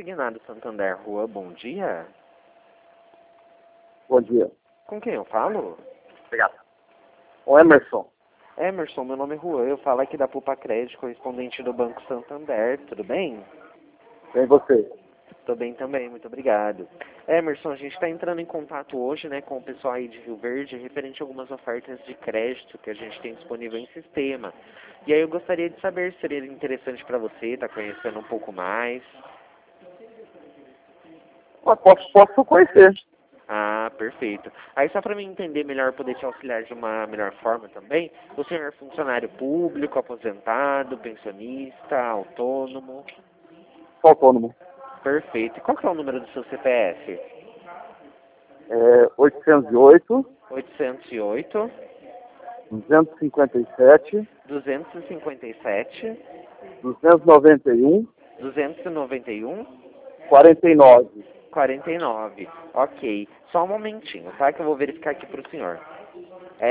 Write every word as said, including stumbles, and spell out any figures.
Consignado Santander, Rua, bom dia. Bom dia. Com quem eu falo? Obrigado. O Emerson. Emerson, meu nome é Juan, eu falo aqui da Pupa Crédito, correspondente do Banco Santander, tudo bem? Bem, você? Tô bem também, muito obrigado. Emerson, a gente está entrando em contato hoje, né, com o pessoal aí de Rio Verde, referente a algumas ofertas de crédito que a gente tem disponível em sistema. E aí eu gostaria de saber se seria interessante para você, estar conhecendo um pouco mais. Mas posso, posso conhecer. Ah, perfeito. Aí só para mim entender melhor, poder te auxiliar de uma melhor forma também, o senhor é funcionário público, aposentado, pensionista, autônomo? Sou autônomo. Perfeito. E qual que é o número do seu C P F? É oitocentos e oito, oitocentos e oito, duzentos e cinquenta e sete, duzentos e cinquenta e sete, duzentos e noventa e um, duzentos e noventa e um, quarenta e nove. quarenta e nove. Ok. Só um momentinho, tá? Que eu vou verificar aqui para o senhor.